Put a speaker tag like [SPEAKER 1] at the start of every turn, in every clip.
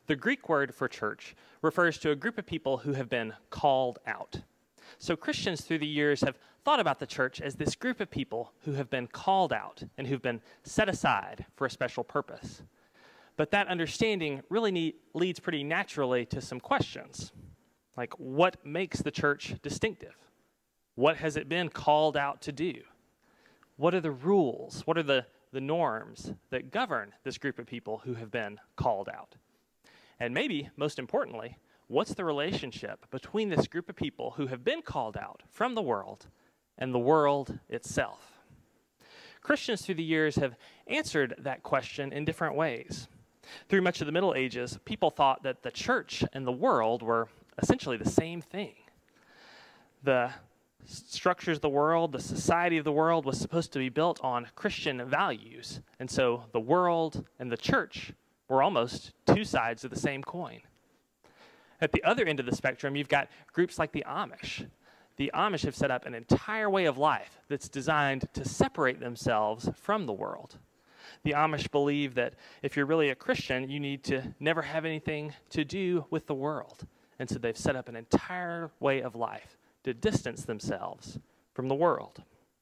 [SPEAKER 1] The Greek word for church refers to a group of people who have been called out. So Christians through the years have thought about the church as this group of people who have been called out and who've been set aside for a special purpose. But that understanding really leads pretty naturally to some questions, like what makes the church distinctive? What has it been called out to do? What are the rules? What are the norms that govern this group of people who have been called out? And maybe, most importantly, what's the relationship between this group of people who have been called out from the world and the world itself? Christians through the years have answered that question in different ways. Through much of the Middle Ages, people thought that the church and the world were essentially the same thing. The structures of the world, the society of the world was supposed to be built on Christian values, and so the world and the church were almost two sides of the same coin. At the other end of the spectrum, you've got groups like the Amish. The Amish have set up an entire way of life that's designed to separate themselves from the world. The Amish believe that if you're really a Christian, you need to never have anything to do with the world. And so they've set up an entire way of life to distance themselves from the world.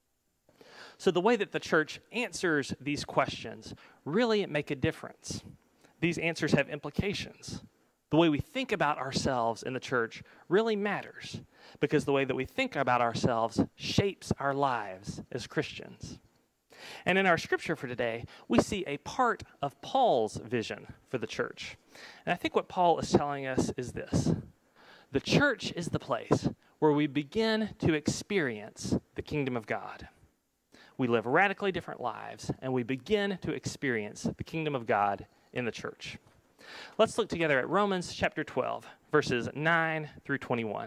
[SPEAKER 1] So the way that the church answers these questions really make a difference. These answers have implications. The way we think about ourselves in the church really matters because the way that we think about ourselves shapes our lives as Christians. And in our scripture for today, we see a part of Paul's vision for the church. And I think what Paul is telling us is this: the church is the place where we begin to experience the kingdom of God. We live radically different lives, and we begin to experience the kingdom of God in the church. Let's look together at Romans chapter 12, verses 9 through 21.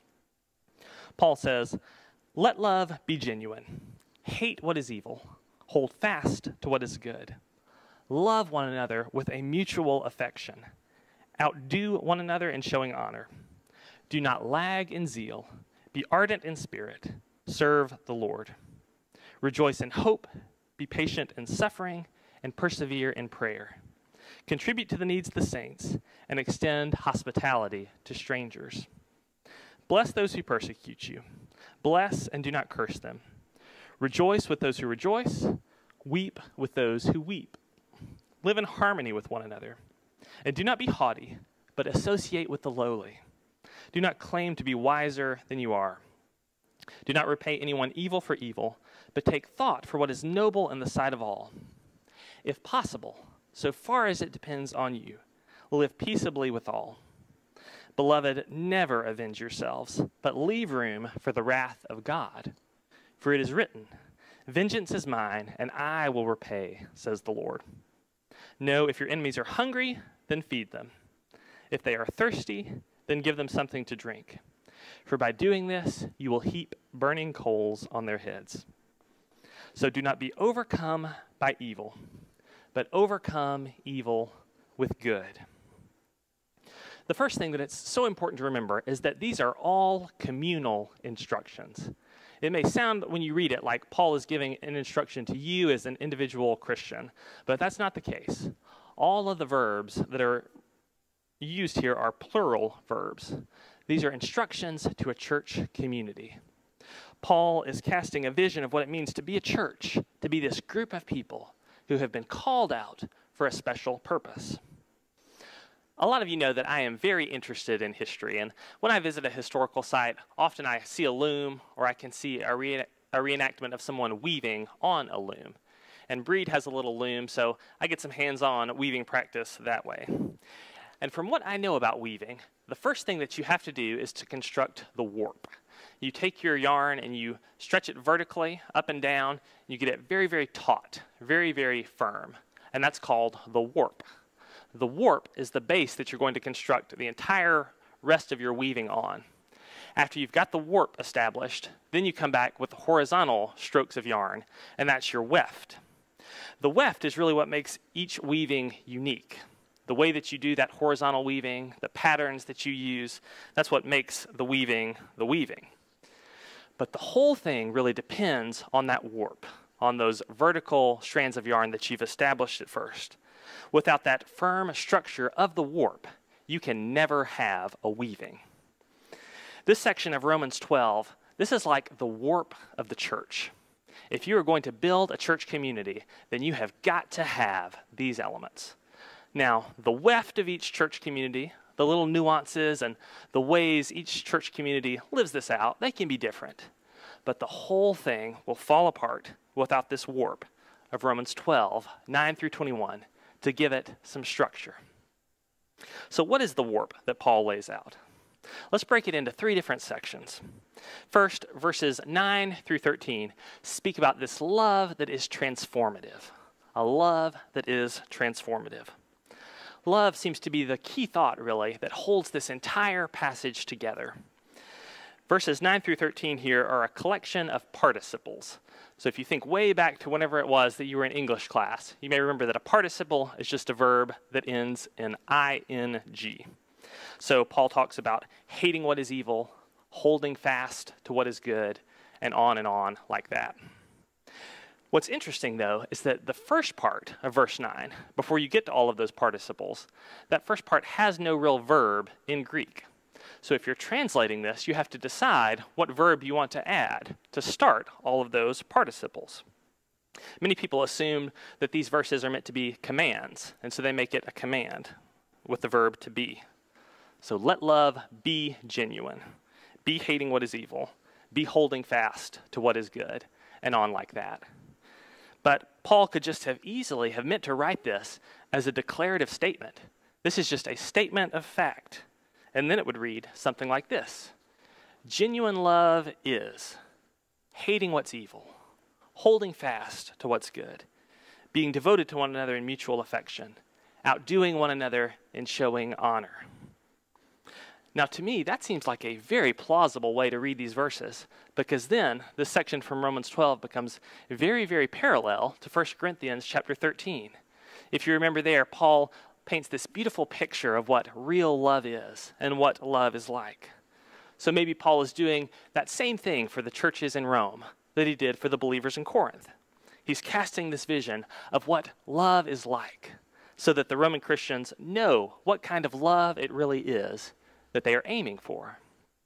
[SPEAKER 1] Paul says, "Let love be genuine. Hate what is evil. Hold fast to what is good. Love one another with a mutual affection. Outdo one another in showing honor. Do not lag in zeal. Be ardent in spirit. Serve the Lord. Rejoice in hope. Be patient in suffering. And persevere in prayer. Contribute to the needs of the saints. And extend hospitality to strangers. Bless those who persecute you. Bless and do not curse them. Rejoice with those who rejoice. Weep with those who weep. Live in harmony with one another. And do not be haughty, but associate with the lowly. Do not claim to be wiser than you are. Do not repay anyone evil for evil, but take thought for what is noble in the sight of all. If possible, so far as it depends on you, live peaceably with all. Beloved, never avenge yourselves, but leave room for the wrath of God. For it is written, 'Vengeance is mine, and I will repay,' says the Lord. No, if your enemies are hungry, then feed them. If they are thirsty, then give them something to drink. For by doing this, you will heap burning coals on their heads. So do not be overcome by evil, but overcome evil with good." The first thing that it's so important to remember is that these are all communal instructions. It may sound, when you read it, like Paul is giving an instruction to you as an individual Christian, but that's not the case. All of the verbs that are used here are plural verbs. These are instructions to a church community. Paul is casting a vision of what it means to be a church, to be this group of people who have been called out for a special purpose. A lot of you know that I am very interested in history, and when I visit a historical site, often I see a loom or I can see a reenactment of someone weaving on a loom. And Breed has a little loom, so I get some hands-on weaving practice that way. And from what I know about weaving, the first thing that you have to do is to construct the warp. You take your yarn and you stretch it vertically up and down, and you get it very, very taut, very, very firm, and that's called the warp. The warp is the base that you're going to construct the entire rest of your weaving on. After you've got the warp established, then you come back with the horizontal strokes of yarn, and that's your weft. The weft is really what makes each weaving unique. The way that you do that horizontal weaving, the patterns that you use, that's what makes the weaving the weaving. But the whole thing really depends on that warp, on those vertical strands of yarn that you've established at first. Without that firm structure of the warp, you can never have a weaving. This section of Romans 12, this is like the warp of the church. If you are going to build a church community, then you have got to have these elements. Now, the weft of each church community, the little nuances and the ways each church community lives this out, they can be different. But the whole thing will fall apart without this warp of Romans 12, 9 through 21, to give it some structure. So what is the warp that Paul lays out? Let's break it into 3 different sections. First, verses 9 through 13 speak about this love that is transformative. A love that is transformative. Love seems to be the key thought, really, that holds this entire passage together. Verses 9 through 13 here are a collection of participles. So if you think way back to whenever it was that you were in English class, you may remember that a participle is just a verb that ends in ing. So Paul talks about hating what is evil, holding fast to what is good, and on like that. What's interesting, though, is that the first part of verse 9, before you get to all of those participles, that first part has no real verb in Greek. So if you're translating this, you have to decide what verb you want to add to start all of those participles. Many people assume that these verses are meant to be commands, and so they make it a command with the verb to be. So let love be genuine, be hating what is evil, be holding fast to what is good, and on like that. But Paul could just have easily have meant to write this as a declarative statement. This is just a statement of fact. And then it would read something like this. Genuine love is hating what's evil, holding fast to what's good, being devoted to one another in mutual affection, outdoing one another in showing honor. Now, to me, that seems like a very plausible way to read these verses, because then this section from Romans 12 becomes very, very parallel to 1 Corinthians chapter 13. If you remember there, Paul paints this beautiful picture of what real love is and what love is like. So maybe Paul is doing that same thing for the churches in Rome that he did for the believers in Corinth. He's casting this vision of what love is like so that the Roman Christians know what kind of love it really is that they are aiming for.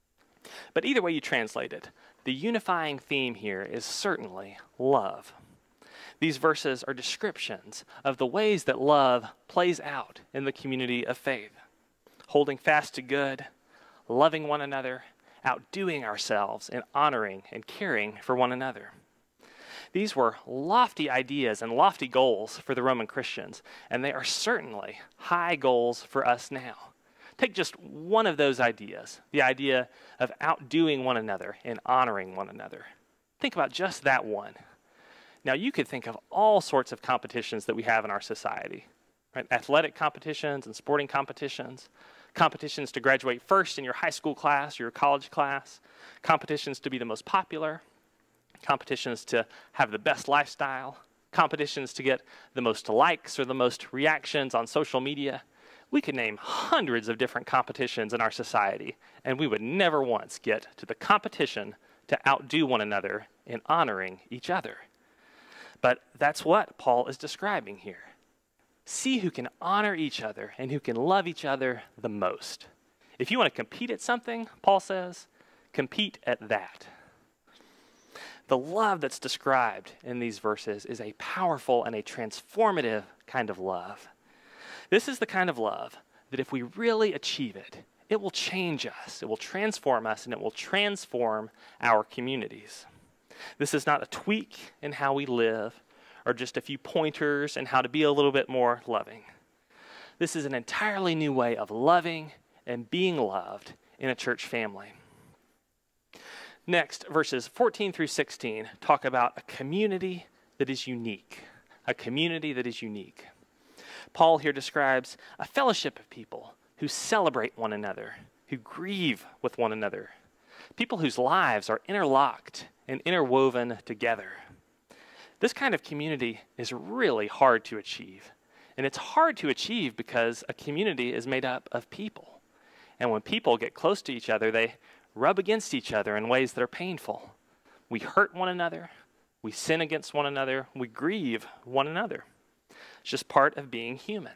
[SPEAKER 1] But either way you translate it, the unifying theme here is certainly love. These verses are descriptions of the ways that love plays out in the community of faith. Holding fast to good, loving one another, outdoing ourselves, and honoring and caring for one another. These were lofty ideas and lofty goals for the Roman Christians, and they are certainly high goals for us now. Take just one of those ideas, the idea of outdoing one another and honoring one another. Think about just that one. Now, you could think of all sorts of competitions that we have in our society, right? Athletic competitions and sporting competitions, competitions to graduate first in your high school class or your college class, competitions to be the most popular, competitions to have the best lifestyle, competitions to get the most likes or the most reactions on social media. We could name hundreds of different competitions in our society, and we would never once get to the competition to outdo one another in honoring each other. But that's what Paul is describing here. See who can honor each other and who can love each other the most. If you want to compete at something, Paul says, compete at that. The love that's described in these verses is a powerful and a transformative kind of love. This is the kind of love that if we really achieve it, it will change us, it will transform us, and it will transform our communities. This is not a tweak in how we live or just a few pointers in how to be a little bit more loving. This is an entirely new way of loving and being loved in a church family. Next, verses 14 through 16 talk about a community that is unique. A community that is unique. Paul here describes a fellowship of people who celebrate one another, who grieve with one another, people whose lives are interlocked and interwoven together. This kind of community is really hard to achieve. And it's hard to achieve because a community is made up of people. And when people get close to each other, they rub against each other in ways that are painful. We hurt one another. We sin against one another. We grieve one another. It's just part of being human.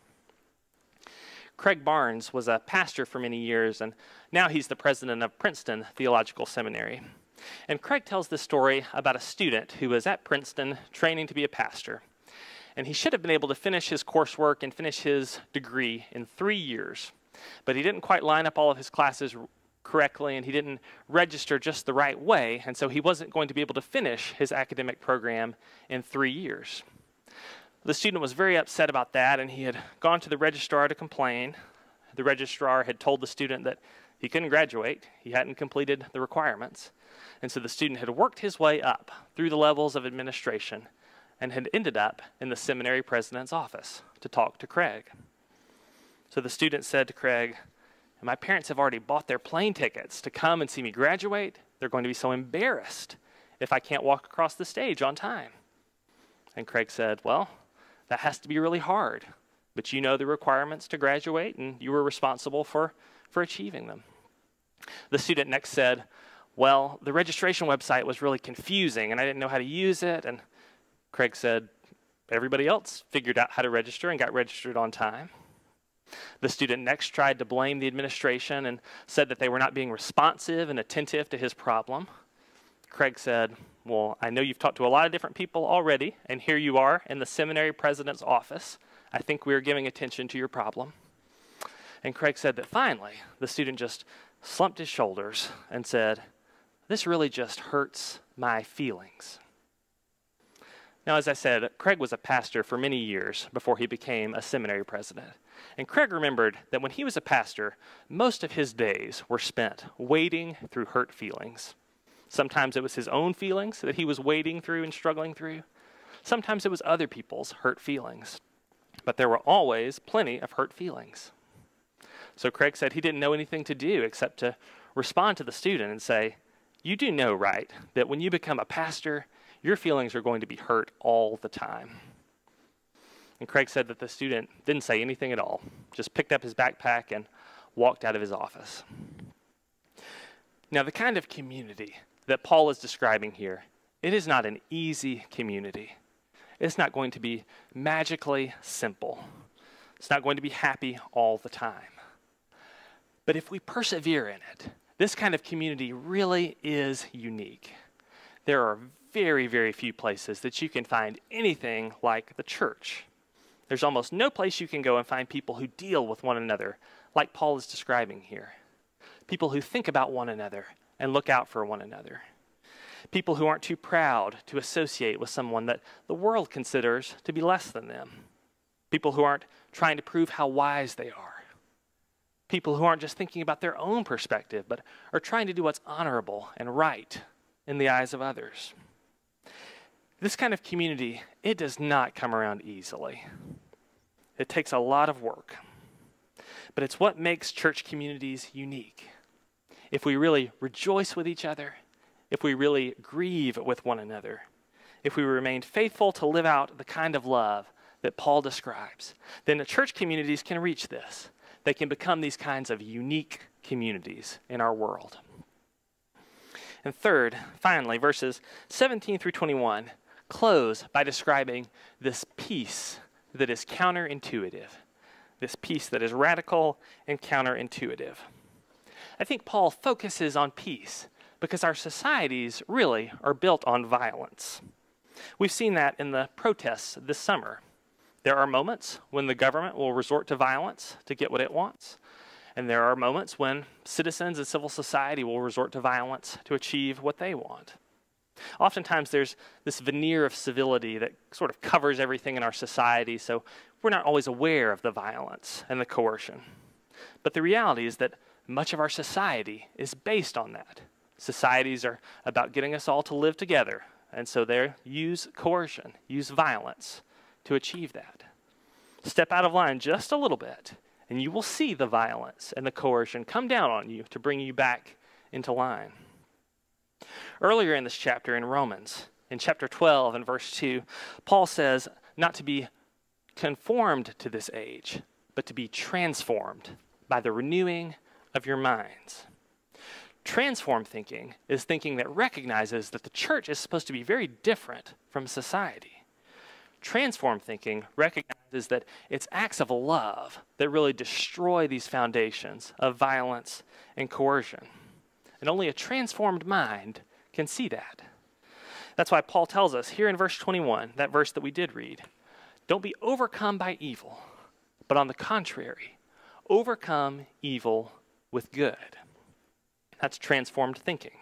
[SPEAKER 1] Craig Barnes was a pastor for many years, and now he's the president of Princeton Theological Seminary. And Craig tells this story about a student who was at Princeton training to be a pastor. And he should have been able to finish his coursework and finish his degree in 3 years. But he didn't quite line up all of his classes correctly, and he didn't register just the right way, and so he wasn't going to be able to finish his academic program in 3 years. The student was very upset about that, and he had gone to the registrar to complain. The registrar had told the student that he couldn't graduate. He hadn't completed the requirements. And so the student had worked his way up through the levels of administration and had ended up in the seminary president's office to talk to Craig. So the student said to Craig, "My parents have already bought their plane tickets to come and see me graduate. They're going to be so embarrassed if I can't walk across the stage on time." And Craig said, "Well, that has to be really hard, but you know the requirements to graduate, and you were responsible for achieving them." The student next said, "Well, the registration website was really confusing, and I didn't know how to use it." And Craig said, "Everybody else figured out how to register and got registered on time." The student next tried to blame the administration and said that they were not being responsive and attentive to his problem. Craig said, "Well, I know you've talked to a lot of different people already, and here you are in the seminary president's office. I think we are giving attention to your problem." And Craig said that finally, the student just slumped his shoulders and said, "This really just hurts my feelings." Now, as I said, Craig was a pastor for many years before he became a seminary president. And Craig remembered that when he was a pastor, most of his days were spent wading through hurt feelings. Sometimes it was his own feelings that he was wading through and struggling through. Sometimes it was other people's hurt feelings. But there were always plenty of hurt feelings. So Craig said he didn't know anything to do except to respond to the student and say, "You do know, right, that when you become a pastor, your feelings are going to be hurt all the time." And Craig said that the student didn't say anything at all, just picked up his backpack and walked out of his office. Now, the kind of community that Paul is describing here, it is not an easy community. It's not going to be magically simple. It's not going to be happy all the time. But if we persevere in it, this kind of community really is unique. There are very, very few places that you can find anything like the church. There's almost no place you can go and find people who deal with one another like Paul is describing here. People who think about one another and look out for one another. People who aren't too proud to associate with someone that the world considers to be less than them. People who aren't trying to prove how wise they are. People who aren't just thinking about their own perspective, but are trying to do what's honorable and right in the eyes of others. This kind of community, it does not come around easily. It takes a lot of work. But it's what makes church communities unique. If we really rejoice with each other, if we really grieve with one another, if we remain faithful to live out the kind of love that Paul describes, then the church communities can reach this. They can become these kinds of unique communities in our world. And third, finally, verses 17 through 21 close by describing this peace that is counterintuitive, this peace that is radical and counterintuitive. I think Paul focuses on peace because our societies really are built on violence. We've seen that in the protests this summer. There are moments when the government will resort to violence to get what it wants, and there are moments when citizens and civil society will resort to violence to achieve what they want. Oftentimes there's this veneer of civility that sort of covers everything in our society, so we're not always aware of the violence and the coercion. But the reality is that much of our society is based on that. Societies are about getting us all to live together, and so they use coercion, use violence to achieve that. Step out of line just a little bit, and you will see the violence and the coercion come down on you to bring you back into line. Earlier in this chapter in Romans, in chapter 12 and verse 2, Paul says not to be conformed to this age, but to be transformed by the renewing of your minds. Transformed thinking is thinking that recognizes that the church is supposed to be very different from society. Transformed thinking recognizes that it's acts of love that really destroy these foundations of violence and coercion. And only a transformed mind can see that. That's why Paul tells us here in verse 21, that verse that we did read, don't be overcome by evil, but on the contrary, overcome evil with good. That's transformed thinking.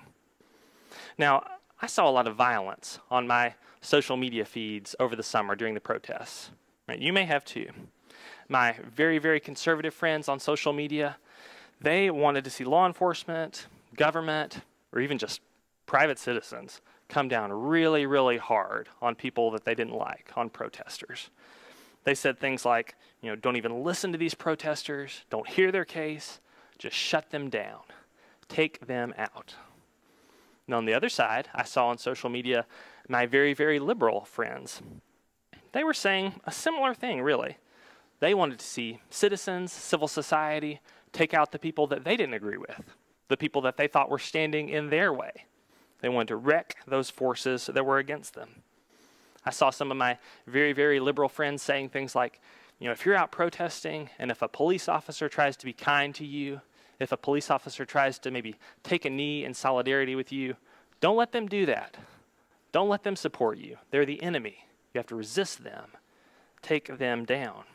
[SPEAKER 1] Now, I saw a lot of violence on my social media feeds over the summer during the protests. Right? You may have too. My very, very conservative friends on social media, they wanted to see law enforcement, government, or even just private citizens come down really, really hard on people that they didn't like, on protesters. They said things like, don't even listen to these protesters, don't hear their case, just shut them down, take them out. And on the other side, I saw on social media my very, very liberal friends. They were saying a similar thing, really. They wanted to see citizens, civil society, take out the people that they didn't agree with, the people that they thought were standing in their way. They wanted to wreck those forces that were against them. I saw some of my very, very liberal friends saying things like, if you're out protesting and if a police officer tries to be kind to you, if a police officer tries to maybe take a knee in solidarity with you, don't let them do that. Don't let them support you. They're the enemy. You have to resist them. Take them down.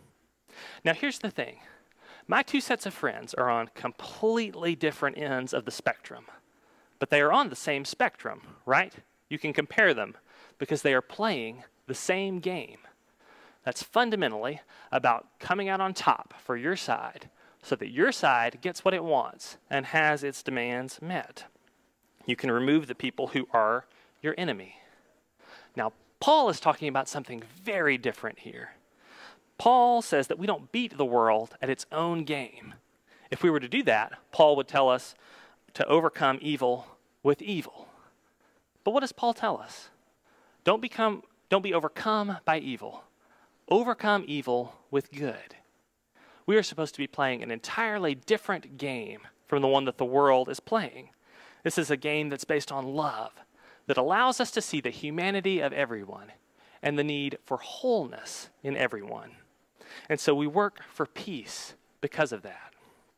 [SPEAKER 1] Now here's the thing. My two sets of friends are on completely different ends of the spectrum, but they are on the same spectrum, right? You can compare them because they are playing the same game. That's fundamentally about coming out on top for your side so that your side gets what it wants and has its demands met. You can remove the people who are your enemy. Now, Paul is talking about something very different here. Paul says that we don't beat the world at its own game. If we were to do that, Paul would tell us to overcome evil with evil. But what does Paul tell us? Don't be overcome by evil. Overcome evil with good. We are supposed to be playing an entirely different game from the one that the world is playing. This is a game that's based on love, that allows us to see the humanity of everyone and the need for wholeness in everyone. And so we work for peace because of that.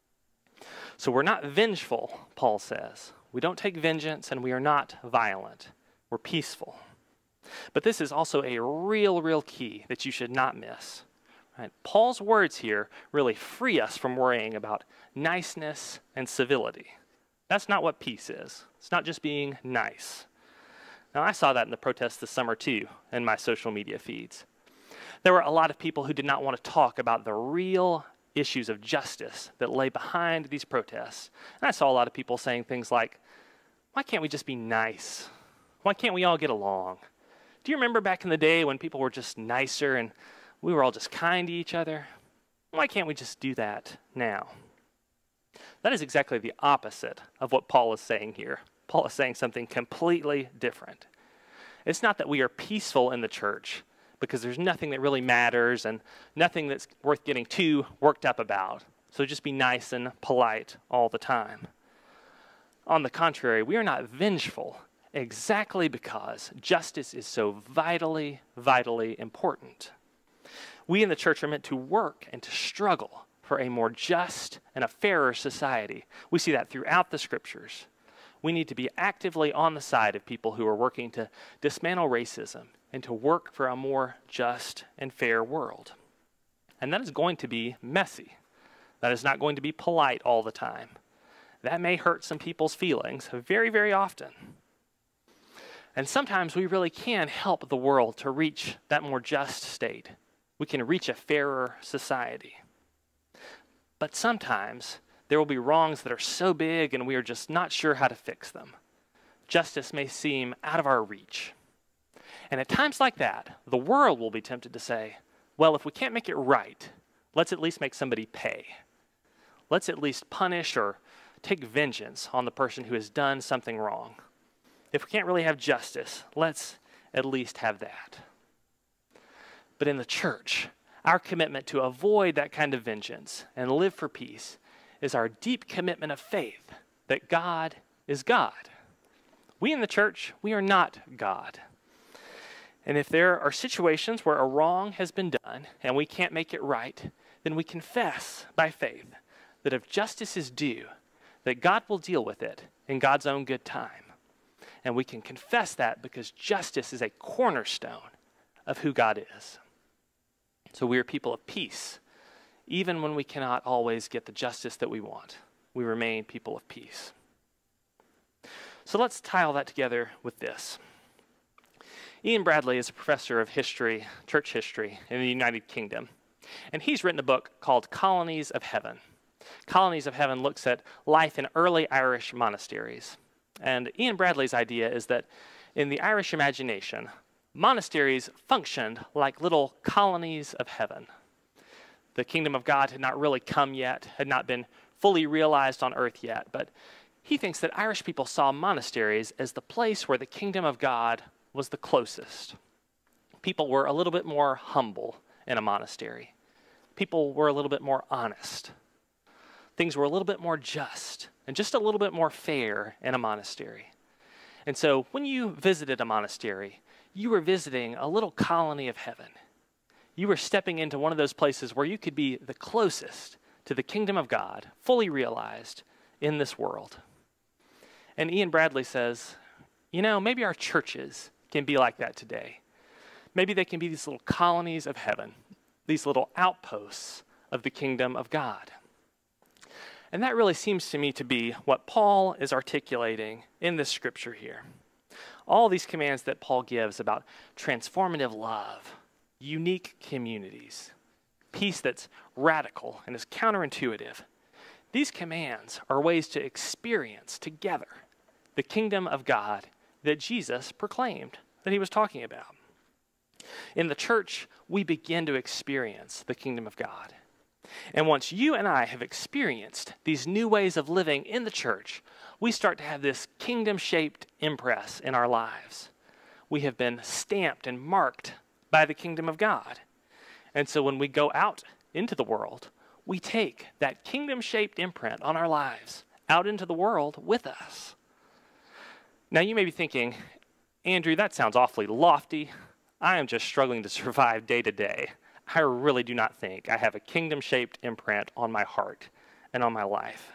[SPEAKER 1] So we're not vengeful, Paul says. We don't take vengeance and we are not violent. We're peaceful. But this is also a real key that you should not miss. Right? Paul's words here really free us from worrying about niceness and civility. That's not what peace is. It's not just being nice. Now, I saw that in the protests this summer too, in my social media feeds. There were a lot of people who did not want to talk about the real issues of justice that lay behind these protests. And I saw a lot of people saying things like, why can't we just be nice? Why can't we all get along? Do you remember back in the day when people were just nicer and we were all just kind to each other? Why can't we just do that now? That is exactly the opposite of what Paul is saying here. Paul is saying something completely different. It's not that we are peaceful in the church because there's nothing that really matters and nothing that's worth getting too worked up about. So just be nice and polite all the time. On the contrary, we are not vengeful exactly because justice is so vitally important. We in the church are meant to work and to struggle for a more just and a fairer society. We see that throughout the scriptures. We need to be actively on the side of people who are working to dismantle racism and to work for a more just and fair world. And that is going to be messy. That is not going to be polite all the time. That may hurt some people's feelings very often. And sometimes we really can help the world to reach that more just state. We can reach a fairer society. But sometimes there will be wrongs that are so big and we are just not sure how to fix them. Justice may seem out of our reach. And at times like that, the world will be tempted to say, well, if we can't make it right, let's at least make somebody pay. Let's at least punish or take vengeance on the person who has done something wrong. If we can't really have justice, let's at least have that. But in the church, our commitment to avoid that kind of vengeance and live for peace is our deep commitment of faith that God is God. We in the church, we are not God. And if there are situations where a wrong has been done and we can't make it right, then we confess by faith that if justice is due, that God will deal with it in God's own good time. And we can confess that because justice is a cornerstone of who God is. So we are people of peace. Even when we cannot always get the justice that we want, we remain people of peace. So let's tie all that together with this. Ian Bradley is a professor of history, church history in the United Kingdom. And he's written a book called Colonies of Heaven. Colonies of Heaven looks at life in early Irish monasteries. And Ian Bradley's idea is that in the Irish imagination, monasteries functioned like little colonies of heaven. The kingdom of God had not really come yet, had not been fully realized on earth yet, but he thinks that Irish people saw monasteries as the place where the kingdom of God was the closest. People were a little bit more humble in a monastery. People were a little bit more honest. Things were a little bit more just and just a little bit more fair in a monastery. And so when you visited a monastery, you were visiting a little colony of heaven. You were stepping into one of those places where you could be the closest to the kingdom of God, fully realized in this world. And Ian Bradley says, maybe our churches can be like that today. Maybe they can be these little colonies of heaven, these little outposts of the kingdom of God. And that really seems to me to be what Paul is articulating in this scripture here. All these commands that Paul gives about transformative love, unique communities, peace that's radical and is counterintuitive. These commands are ways to experience together the kingdom of God that Jesus proclaimed, that he was talking about. In the church, we begin to experience the kingdom of God. And once you and I have experienced these new ways of living in the church, we start to have this kingdom-shaped impress in our lives. We have been stamped and marked by the kingdom of God. And so when we go out into the world, we take that kingdom-shaped imprint on our lives out into the world with us. Now you may be thinking, Andrew, that sounds awfully lofty. I am just struggling to survive day to day. I really do not think I have a kingdom-shaped imprint on my heart and on my life.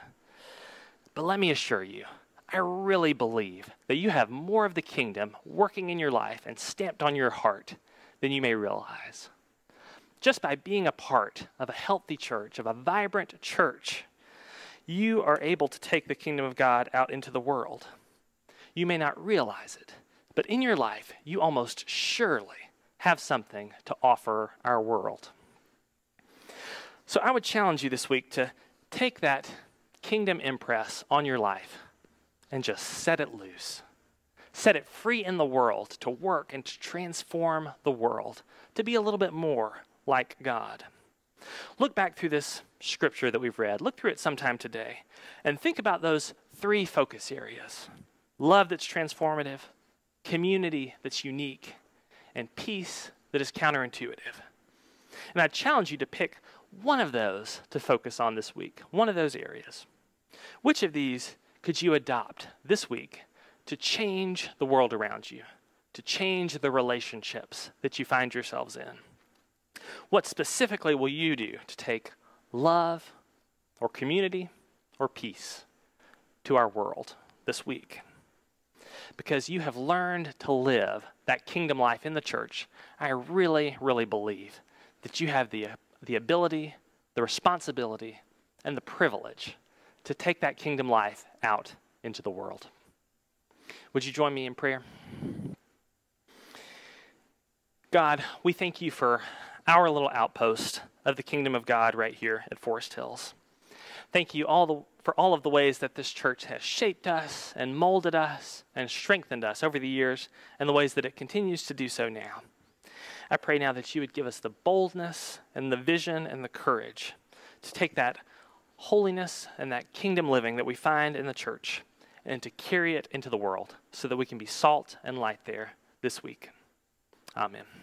[SPEAKER 1] But let me assure you, I really believe that you have more of the kingdom working in your life and stamped on your heart than you may realize. Just by being a part of a healthy church, of a vibrant church, you are able to take the kingdom of God out into the world. You may not realize it, but in your life, you almost surely have something to offer our world. So I would challenge you this week to take that kingdom impress on your life and just set it loose. Set it free in the world to work and to transform the world, to be a little bit more like God. Look back through this scripture that we've read. Look through it sometime today and think about those three focus areas. Love that's transformative, community that's unique, and peace that is counterintuitive. And I challenge you to pick one of those to focus on this week, one of those areas. Which of these could you adopt this week to change the world around you, to change the relationships that you find yourselves in? What specifically will you do to take love or community or peace to our world this week? Because you have learned to live that kingdom life in the church, I really, really believe that you have the ability, the responsibility, and the privilege to take that kingdom life out into the world. Would you join me in prayer? God, we thank you for our little outpost of the kingdom of God right here at Forest Hills. Thank you for all of the ways that this church has shaped us and molded us and strengthened us over the years and the ways that it continues to do so now. I pray now that you would give us the boldness and the vision and the courage to take that holiness and that kingdom living that we find in the church and to carry it into the world so that we can be salt and light there this week. Amen.